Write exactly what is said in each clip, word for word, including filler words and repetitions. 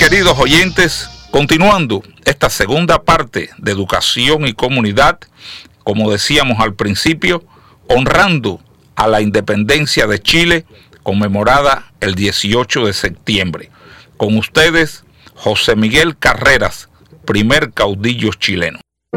queridos oyentes, continuando esta segunda parte de Educación y Comunidad, como decíamos al principio, honrando a la independencia de Chile, conmemorada el dieciocho de septiembre. Con ustedes, José Miguel Carreras, primer caudillo chileno.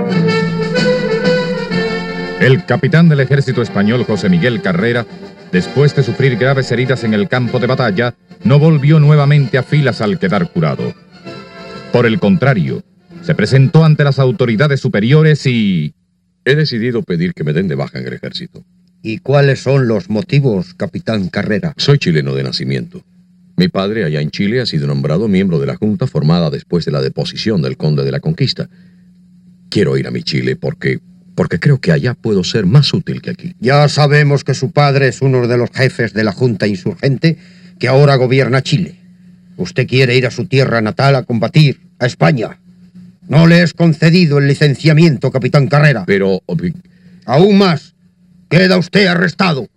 El capitán del ejército español, José Miguel Carrera, después de sufrir graves heridas en el campo de batalla, no volvió nuevamente a filas al quedar curado. Por el contrario, se presentó ante las autoridades superiores y... He decidido pedir que me den de baja en el ejército. ¿Y cuáles son los motivos, capitán Carrera? Soy chileno de nacimiento. Mi padre, allá en Chile, ha sido nombrado miembro de la Junta formada después de la deposición del Conde de la Conquista. Quiero ir a mi Chile porque... porque creo que allá puedo ser más útil que aquí. Ya sabemos que su padre es uno de los jefes de la Junta insurgente que ahora gobierna Chile. Usted quiere ir a su tierra natal a combatir, a España. No le es concedido el licenciamiento, capitán Carrera. Pero... Aún más, queda usted arrestado.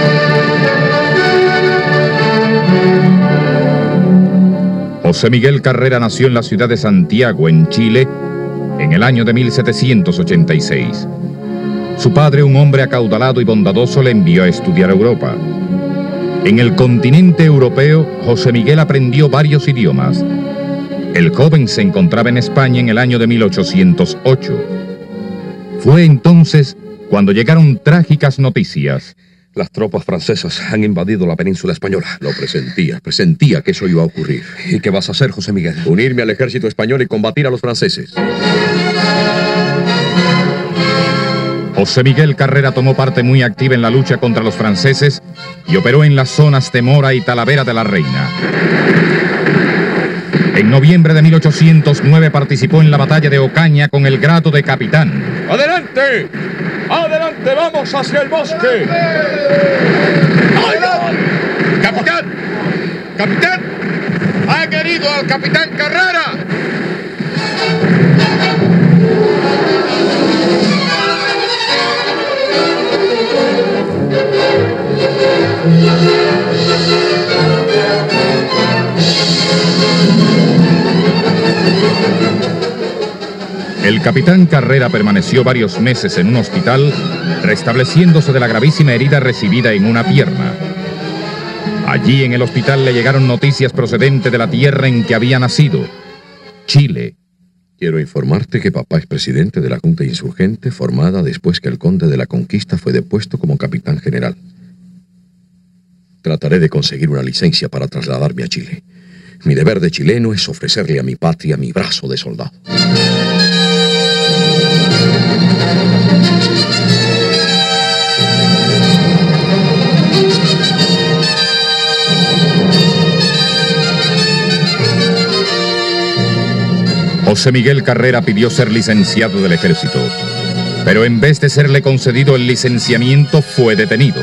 José Miguel Carrera nació en la ciudad de Santiago, en Chile, en el año de mil setecientos ochenta y seis. Su padre, un hombre acaudalado y bondadoso, le envió a estudiar a Europa. En el continente europeo, José Miguel aprendió varios idiomas. El joven se encontraba en España en el año de mil ochocientos ocho. Fue entonces cuando llegaron trágicas noticias. Las tropas francesas han invadido la península española. Lo presentía, presentía que eso iba a ocurrir. ¿Y qué vas a hacer, José Miguel? Unirme al ejército español y combatir a los franceses. José Miguel Carrera tomó parte muy activa en la lucha contra los franceses y operó en las zonas de Mora y Talavera de la Reina. En noviembre de mil ochocientos nueve participó en la batalla de Ocaña con el grado de capitán. ¡Adelante! ¡Adelante! ¡Vamos hacia el bosque! ¡Adelante! ¡Capitán! ¡Capitán! ¡Han herido al capitán Carrera! El capitán Carrera permaneció varios meses en un hospital, restableciéndose de la gravísima herida recibida en una pierna. Allí en el hospital le llegaron noticias procedentes de la tierra en que había nacido, Chile. Quiero informarte que papá es presidente de la Junta Insurgente formada después que el Conde de la Conquista fue depuesto como capitán general. Trataré de conseguir una licencia para trasladarme a Chile. Mi deber de chileno es ofrecerle a mi patria mi brazo de soldado. José Miguel Carrera pidió ser licenciado del ejército, pero en vez de serle concedido el licenciamiento, fue detenido.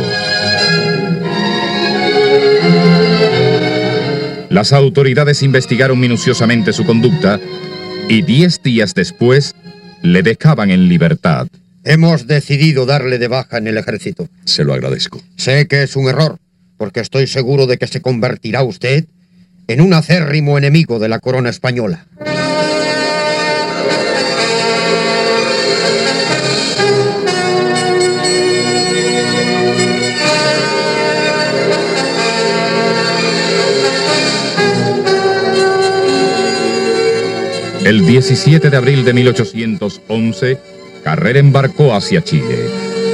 Las autoridades investigaron minuciosamente su conducta y diez días después le dejaban en libertad. Hemos decidido darle de baja en el ejército. Se lo agradezco. Sé que es un error, porque estoy seguro de que se convertirá usted en un acérrimo enemigo de la corona española. El diecisiete de abril de mil ochocientos once, Carrera embarcó hacia Chile.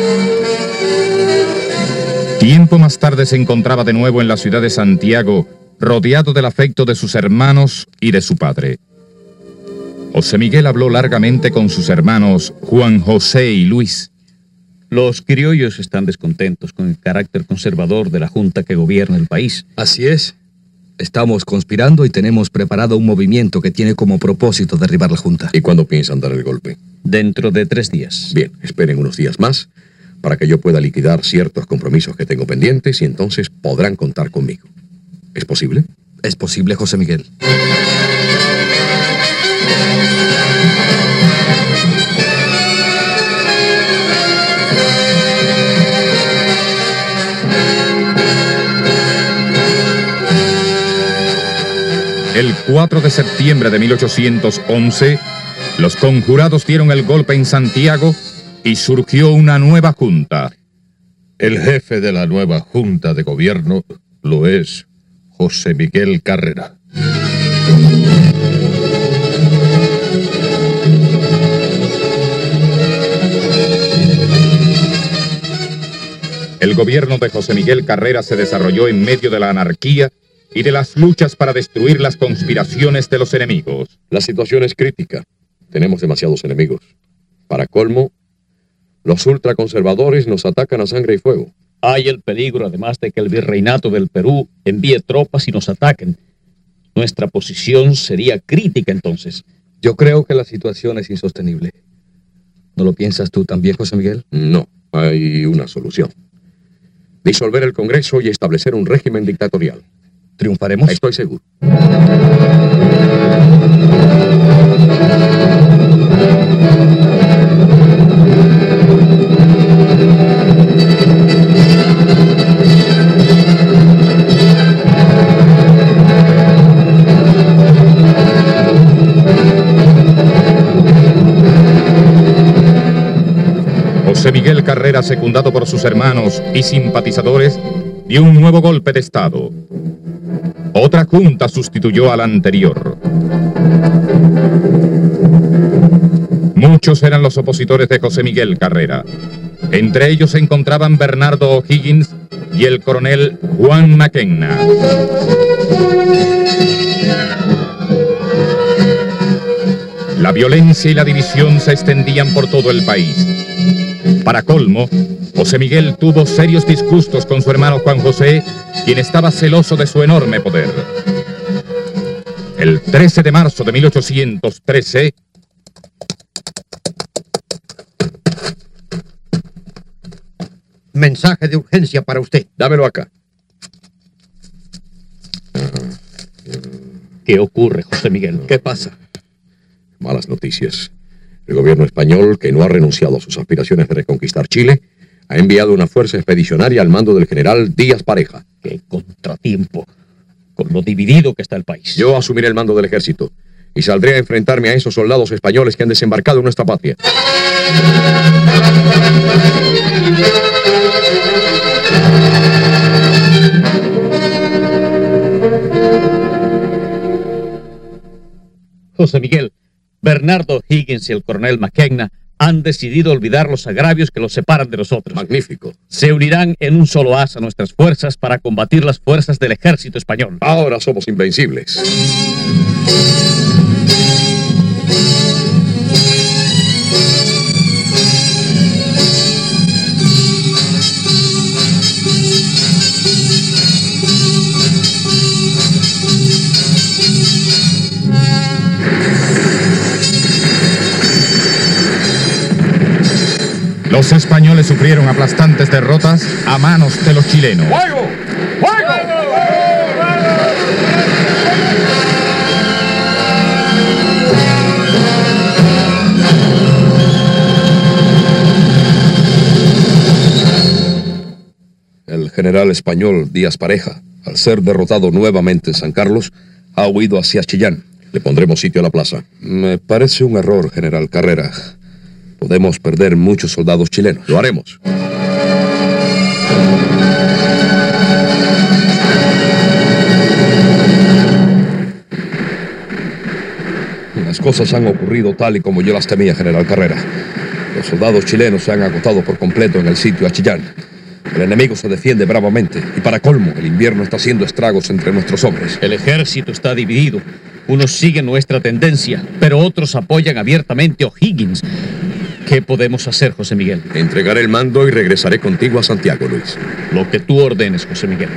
Tiempo más tarde se encontraba de nuevo en la ciudad de Santiago, rodeado del afecto de sus hermanos y de su padre. José Miguel habló largamente con sus hermanos Juan José y Luis. Los criollos están descontentos con el carácter conservador de la junta que gobierna el país. Así es. Estamos conspirando y tenemos preparado un movimiento que tiene como propósito derribar la junta. ¿Y cuándo piensan dar el golpe? Dentro de tres días. Bien, esperen unos días más para que yo pueda liquidar ciertos compromisos que tengo pendientes y entonces podrán contar conmigo. ¿Es posible? Es posible, José Miguel. El cuatro de septiembre de mil ochocientos once, los conjurados dieron el golpe en Santiago y surgió una nueva junta. El jefe de la nueva junta de gobierno lo es José Miguel Carrera. El gobierno de José Miguel Carrera se desarrolló en medio de la anarquía y de las luchas para destruir las conspiraciones de los enemigos. La situación es crítica. Tenemos demasiados enemigos. Para colmo, los ultraconservadores nos atacan a sangre y fuego. Hay el peligro, además, de que el virreinato del Perú envíe tropas y nos ataquen. Nuestra posición sería crítica entonces. Yo creo que la situación es insostenible. ¿No lo piensas tú también, José Miguel? No, hay una solución. Disolver el Congreso y establecer un régimen dictatorial. ¿Triunfaremos? Estoy seguro. José Miguel Carrera, secundado por sus hermanos y simpatizadores, dio un nuevo golpe de Estado. Otra junta sustituyó a la anterior. Muchos eran los opositores de José Miguel Carrera. Entre ellos se encontraban Bernardo O'Higgins y el coronel Juan Mackenna. La violencia y la división se extendían por todo el país. Para colmo, José Miguel tuvo serios disgustos con su hermano Juan José, quien estaba celoso de su enorme poder. El trece de marzo de mil ochocientos trece, mensaje de urgencia para usted. Dámelo acá. ¿Qué ocurre, José Miguel? ¿Qué pasa? Malas noticias. El gobierno español, que no ha renunciado a sus aspiraciones de reconquistar Chile, ha enviado una fuerza expedicionaria al mando del general Díaz Pareja. ¡Qué contratiempo! Con lo dividido que está el país. Yo asumiré el mando del ejército y saldré a enfrentarme a esos soldados españoles que han desembarcado en nuestra patria. José Miguel, Bernardo Higgins y el coronel Mackenna han decidido olvidar los agravios que los separan de nosotros. Magnífico. Se unirán en un solo haz a nuestras fuerzas para combatir las fuerzas del ejército español. Ahora somos invencibles. los españoles sufrieron aplastantes derrotas a manos de los chilenos. ¡Fuego! ¡Fuego! El general español Díaz Pareja, al ser derrotado nuevamente en San Carlos, ha huido hacia Chillán. Le pondremos sitio a la plaza. Me parece un error, general Carrera. Podemos perder muchos soldados chilenos. Lo haremos. Las cosas han ocurrido tal y como yo las temía, general Carrera. Los soldados chilenos se han agotado por completo en el sitio a Chillán. El enemigo se defiende bravamente y, para colmo, el invierno está haciendo estragos entre nuestros hombres. El ejército está dividido. Unos siguen nuestra tendencia, pero otros apoyan abiertamente a O'Higgins. ¿Qué podemos hacer, José Miguel? Entregaré el mando y regresaré contigo a Santiago, Luis. Lo que tú ordenes, José Miguel.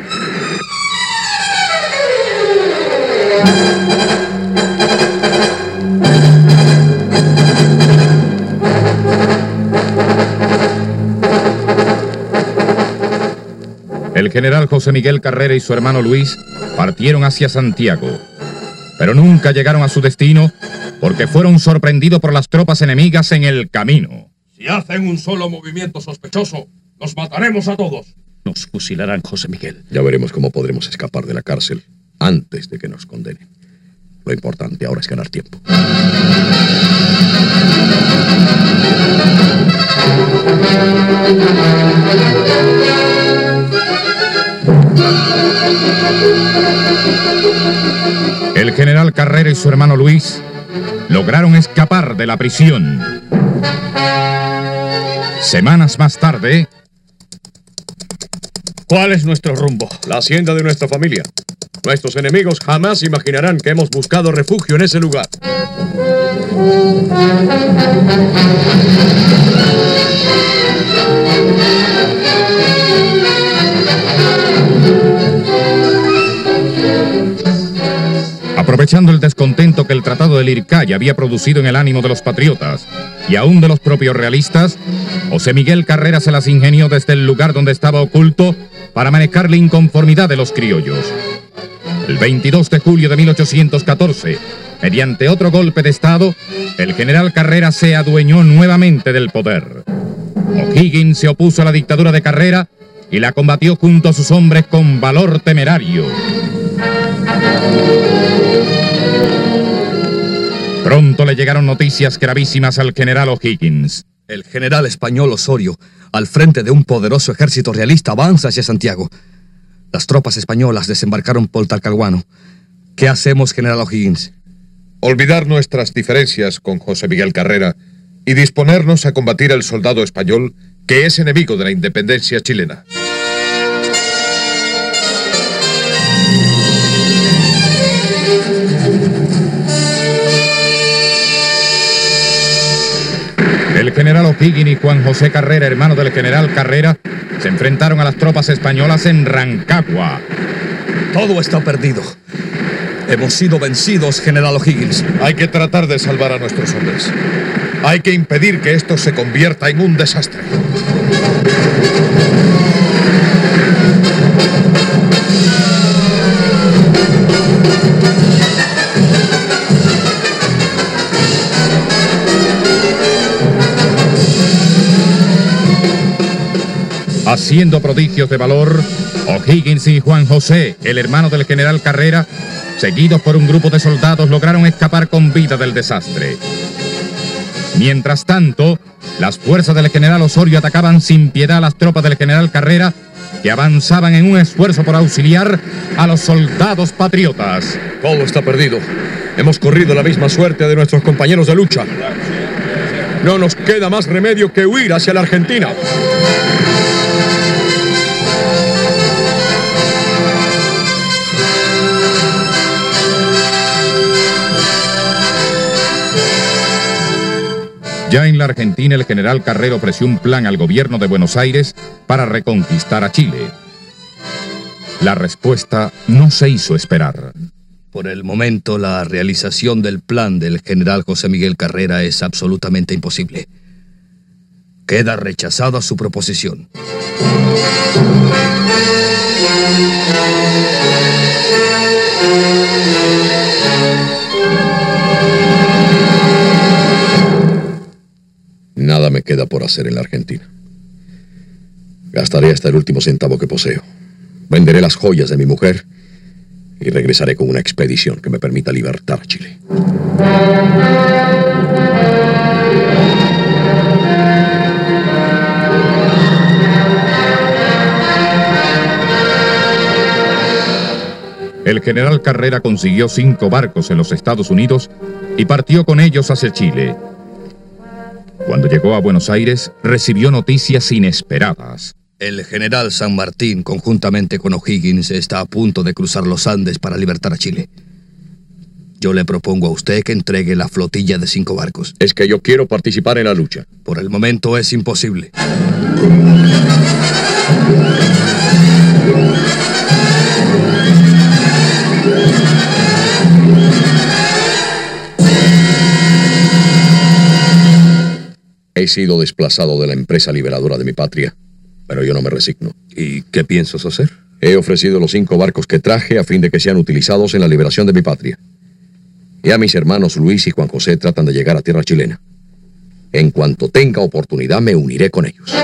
El general José Miguel Carrera y su hermano Luis partieron hacia Santiago, pero nunca llegaron a su destino porque fueron sorprendidos por las tropas enemigas en el camino. Si hacen un solo movimiento sospechoso, los mataremos a todos. Nos fusilarán, José Miguel. Ya veremos cómo podremos escapar de la cárcel antes de que nos condenen. Lo importante ahora es ganar tiempo. El general Carrera y su hermano Luis lograron escapar de la prisión. Semanas más tarde... ¿Cuál es nuestro rumbo? La hacienda de nuestra familia. Nuestros enemigos jamás imaginarán que hemos buscado refugio en ese lugar. Aprovechando el descontento que el Tratado de Lircaya había producido en el ánimo de los patriotas y aún de los propios realistas, José Miguel Carrera se las ingenió desde el lugar donde estaba oculto para manejar la inconformidad de los criollos. El veintidós de julio de mil ochocientos catorce, mediante otro golpe de Estado, el general Carrera se adueñó nuevamente del poder. O'Higgins se opuso a la dictadura de Carrera y la combatió junto a sus hombres con valor temerario. Pronto le llegaron noticias gravísimas al general O'Higgins. El general español Osorio, al frente de un poderoso ejército realista, avanza hacia Santiago. Las tropas españolas desembarcaron por Talcahuano. ¿Qué hacemos, general O'Higgins? Olvidar nuestras diferencias con José Miguel Carrera y disponernos a combatir al soldado español que es enemigo de la independencia chilena. El general O'Higgins y Juan José Carrera, hermano del general Carrera, se enfrentaron a las tropas españolas en Rancagua. Todo está perdido. Hemos sido vencidos, general O'Higgins. Hay que tratar de salvar a nuestros hombres. Hay que impedir que esto se convierta en un desastre. Haciendo prodigios de valor, O'Higgins y Juan José, el hermano del general Carrera, seguidos por un grupo de soldados, lograron escapar con vida del desastre. Mientras tanto, las fuerzas del general Osorio atacaban sin piedad a las tropas del general Carrera, que avanzaban en un esfuerzo por auxiliar a los soldados patriotas. Todo está perdido. Hemos corrido la misma suerte de nuestros compañeros de lucha. No nos queda más remedio que huir hacia la Argentina. Ya en la Argentina, el general Carrera ofreció un plan al gobierno de Buenos Aires para reconquistar a Chile. La respuesta no se hizo esperar. Por el momento, la realización del plan del general José Miguel Carrera es absolutamente imposible. Queda rechazada su proposición. Nada me queda por hacer en la Argentina. Gastaré hasta el último centavo que poseo. Venderé las joyas de mi mujer y regresaré con una expedición que me permita libertar a Chile. El general Carrera consiguió cinco barcos en los Estados Unidos y partió con ellos hacia Chile. Cuando llegó a Buenos Aires, recibió noticias inesperadas. El general San Martín, conjuntamente con O'Higgins, está a punto de cruzar los Andes para libertar a Chile. Yo le propongo a usted que entregue la flotilla de cinco barcos. Es que yo quiero participar en la lucha. Por el momento es imposible. He sido desplazado de la empresa liberadora de mi patria, pero yo no me resigno. ¿Y qué piensas hacer? He ofrecido los cinco barcos que traje a fin de que sean utilizados en la liberación de mi patria. Ya mis hermanos Luis y Juan José tratan de llegar a tierra chilena. En cuanto tenga oportunidad, me uniré con ellos.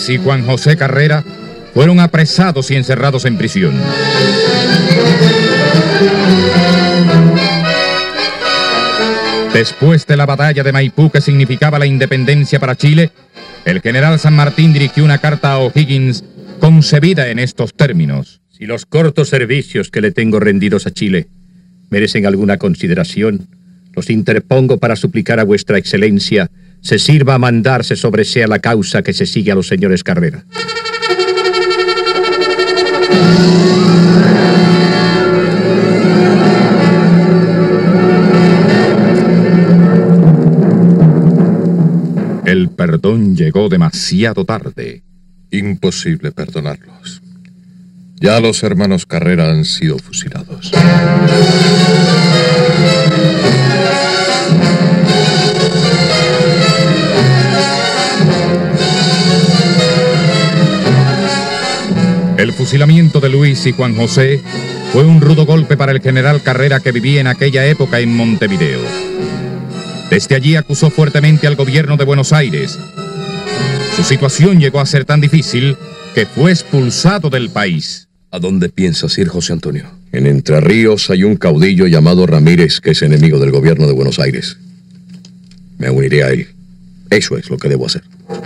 Luis y Juan José Carrera fueron apresados y encerrados en prisión. Después de la batalla de Maipú, que significaba la independencia para Chile, el general San Martín dirigió una carta a O'Higgins concebida en estos términos. Si los cortos servicios que le tengo rendidos a Chile merecen alguna consideración, los interpongo para suplicar a vuestra excelencia se sirva a mandarse sobre sea la causa que se sigue a los señores Carrera. El perdón llegó demasiado tarde. Imposible perdonarlos. Ya los hermanos Carrera han sido fusilados. El fusilamiento de Luis y Juan José fue un rudo golpe para el general Carrera, que vivía en aquella época en Montevideo. Desde allí acusó fuertemente al gobierno de Buenos Aires. Su situación llegó a ser tan difícil que fue expulsado del país. ¿A dónde piensas ir, José Antonio? En Entre Ríos hay un caudillo llamado Ramírez que es enemigo del gobierno de Buenos Aires. Me uniré a él. Eso es lo que debo hacer.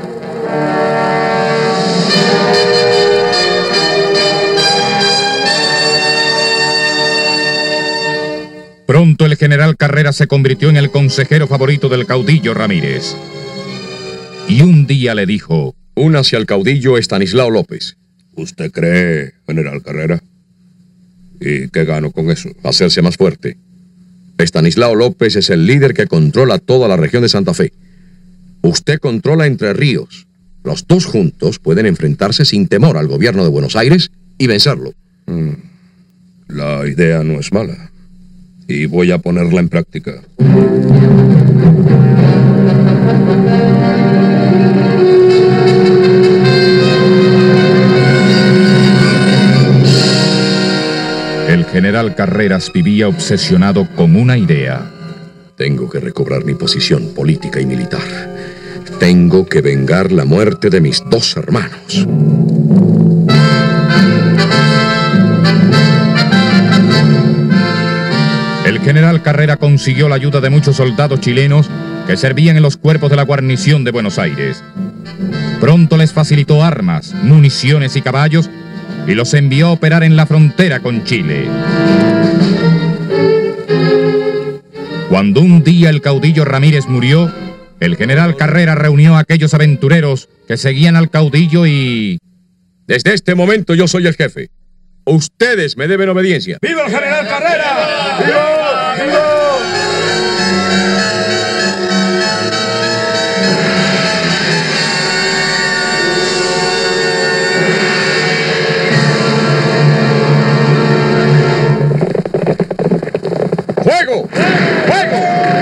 Pronto el general Carrera se convirtió en el consejero favorito del caudillo Ramírez. Y un día le dijo: únase al caudillo Estanislao López. ¿Usted cree, general Carrera? ¿Y qué gano con eso? Hacerse más fuerte. Estanislao López es el líder que controla toda la región de Santa Fe. Usted controla Entre Ríos. Los dos juntos pueden enfrentarse sin temor al gobierno de Buenos Aires y vencerlo. Mm. La idea no es mala. Y voy a ponerla en práctica. El general Carreras vivía obsesionado con una idea. Tengo que recobrar mi posición política y militar. Tengo que vengar la muerte de mis dos hermanos. El general Carrera consiguió la ayuda de muchos soldados chilenos que servían en los cuerpos de la guarnición de Buenos Aires. Pronto les facilitó armas, municiones y caballos y los envió a operar en la frontera con Chile. Cuando un día el caudillo Ramírez murió, el general Carrera reunió a aquellos aventureros que seguían al caudillo y... Desde este momento yo soy el jefe. Ustedes me deben obediencia. ¡Viva el general Carrera! ¡Viva! ¡Viva! ¡Fuego! ¡Fuego!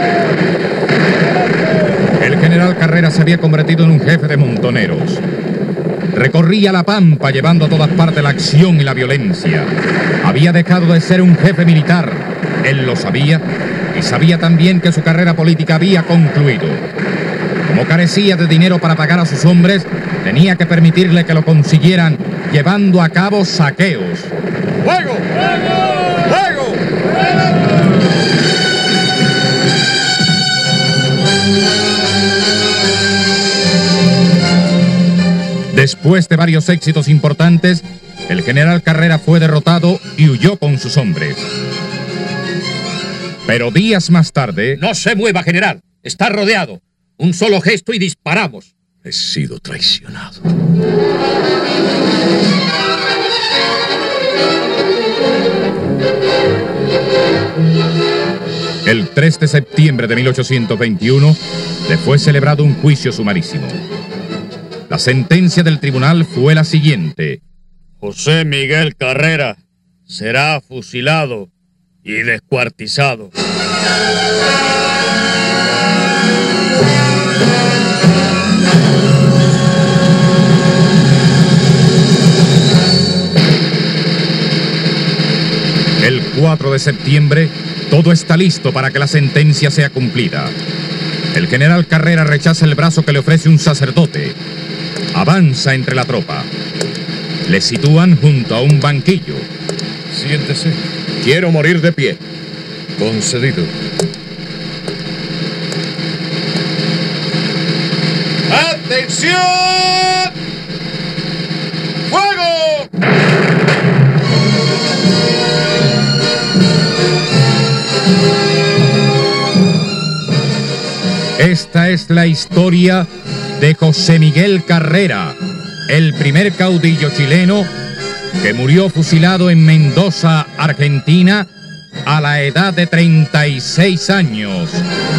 El general Carrera se había convertido en un jefe de montoneros. Recorría la pampa llevando a todas partes la acción y la violencia. Había dejado de ser un jefe militar. Él lo sabía y sabía también que su carrera política había concluido. Como carecía de dinero para pagar a sus hombres, tenía que permitirle que lo consiguieran llevando a cabo saqueos. ¡Fuego! ¡Fuego! ¡Fuego! Después de varios éxitos importantes, el general Carrera fue derrotado y huyó con sus hombres. Pero días más tarde... No se mueva, general. Está rodeado. Un solo gesto y disparamos. He sido traicionado. El tres de septiembre de mil ochocientos veintiuno le fue celebrado un juicio sumarísimo. La sentencia del tribunal fue la siguiente: José Miguel Carrera será fusilado y descuartizado. El cuatro de septiembre, todo está listo para que la sentencia sea cumplida. El general Carrera rechaza el brazo que le ofrece un sacerdote. Avanza entre la tropa. Le sitúan junto a un banquillo. Siéntese. Quiero morir de pie. Concedido. ¡Atención! ¡Fuego! Esta es la historia de José Miguel Carrera, el primer caudillo chileno que murió fusilado en Mendoza, Argentina, a la edad de treinta y seis años.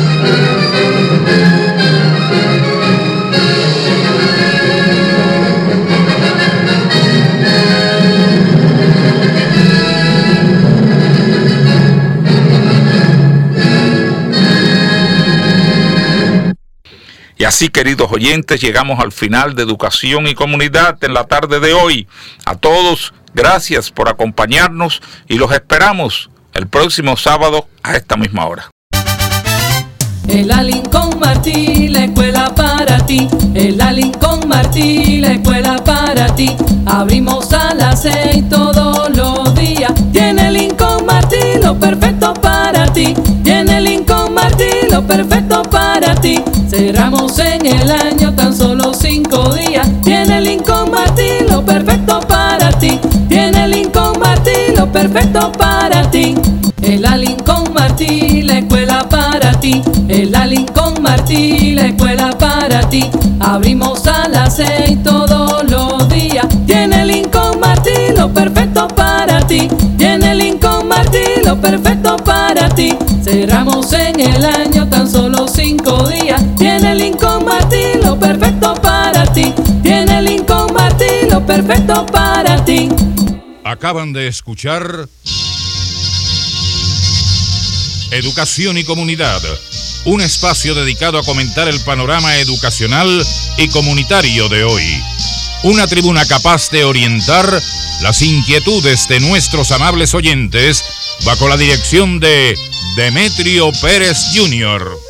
Y así, queridos oyentes, llegamos al final de Educación y Comunidad en la tarde de hoy. A todos, gracias por acompañarnos y los esperamos el próximo sábado a esta misma hora. El Lincoln Martí, la escuela para ti. El Lincoln Martí, la escuela para ti. Abrimos a las seis todos los días. Tiene Lincoln Martí lo perfecto para ti. Tiene Lincoln Martí lo perfecto para ti. Cerramos en el año tan solo cinco días. Tiene Lincoln Martí lo perfecto para ti. Tiene Lincoln Martí lo perfecto para ti. El Lincoln Martí, la escuela para ti. El Lincoln Martí, la escuela para ti. Abrimos a las seis todos los días. Tiene Lincoln Martí lo perfecto para ti. Tiene Lincoln Martí lo perfecto para ti. Cerramos en el año tan solo cinco días. Tiene Lincoln Martí lo perfecto para ti. Tiene Lincoln Martí lo perfecto para ti. Acaban de escuchar Educación y Comunidad, un espacio dedicado a comentar el panorama educacional y comunitario de hoy. Una tribuna capaz de orientar las inquietudes de nuestros amables oyentes bajo la dirección de Demetrio Pérez junior